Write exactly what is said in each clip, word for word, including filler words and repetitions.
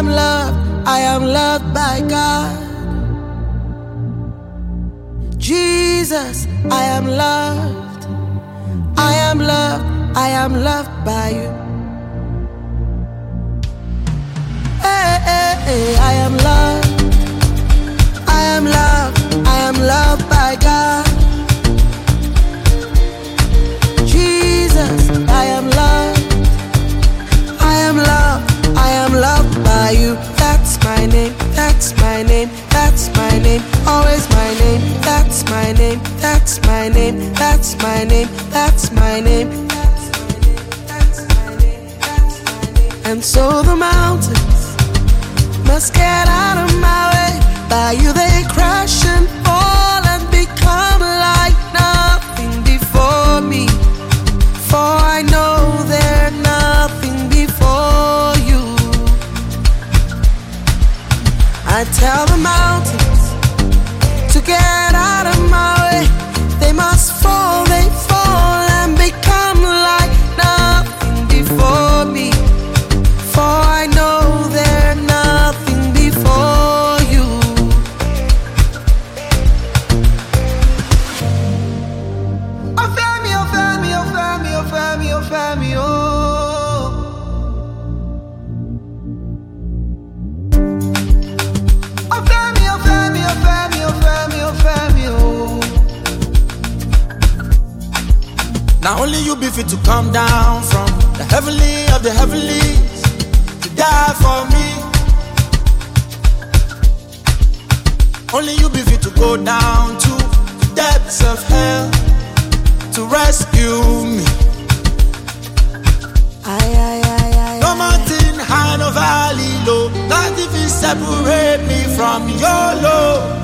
am loved, I am loved by God. Jesus, I am loved, I am loved, I am loved by you. Hey, hey, hey, I am loved, I am loved, I am loved by God. Jesus, I am loved, I am loved, I am loved by you. That's my name, that's my name, that's my name, always my name. That's my name, that's my name, that's my name, that's my name. And so the mountains must get out of my way. By you they crash and fall and become like nothing before me. For I know they're nothing before you. I tell the mountains to get out of my way. They must fall, they fall and become like nothing before me. For I know they're nothing before you. Oh, Femi, oh, Femi, oh, Femi, oh, Femi, oh, Femi, oh. Now only you be fit to come down from the heavenly of the heavenlies to die for me. Only you be fit to go down to the depths of hell to rescue me. Aye, aye, aye, aye, no mountain high, no valley low, not if you separate me from your love.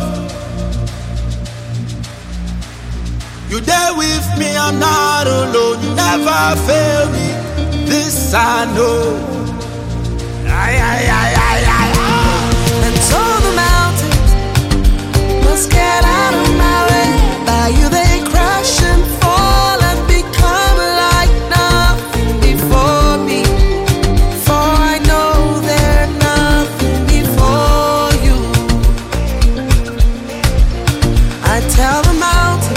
You there with me, I'm not alone. You never fail me, this I know. Aye, aye, aye, aye, aye, aye. And so the mountains must get out of my way. By you they crash and fall and become like nothing before me. For I know they're nothing before you. I tell the mountains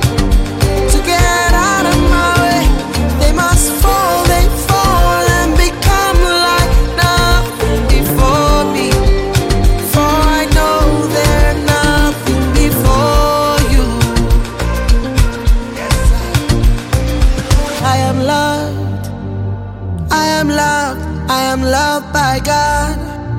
loved by God.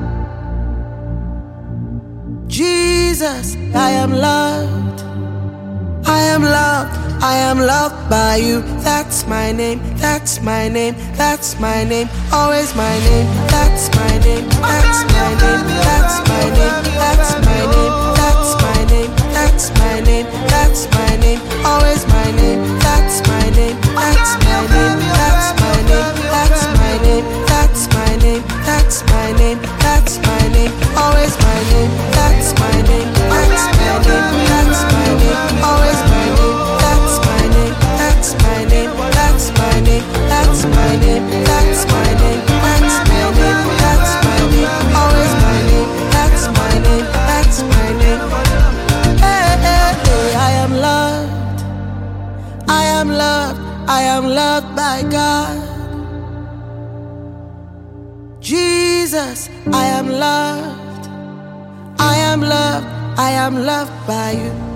Jesus, I am loved, I am loved, I am loved by you. That's my name, that's my name, that's my name, always my name. That's my name, that's my name, that's my name, that's my name, that's my name, that's my name, that's my name, always my name. That's my name, that's my name, that's my name, that's my name, that's my name, that's my name, that's my name, always my name. That's my name, that's my name, that's my name, always my name. That's my name, that's my name, that's my name, that's my name, that's my name, that's my name, that's my name, always my name. That's my name, that's my name. Hey, hey, hey, I am loved, I am loved, I am loved by God. Jesus, I am loved, I am loved, I am loved by you.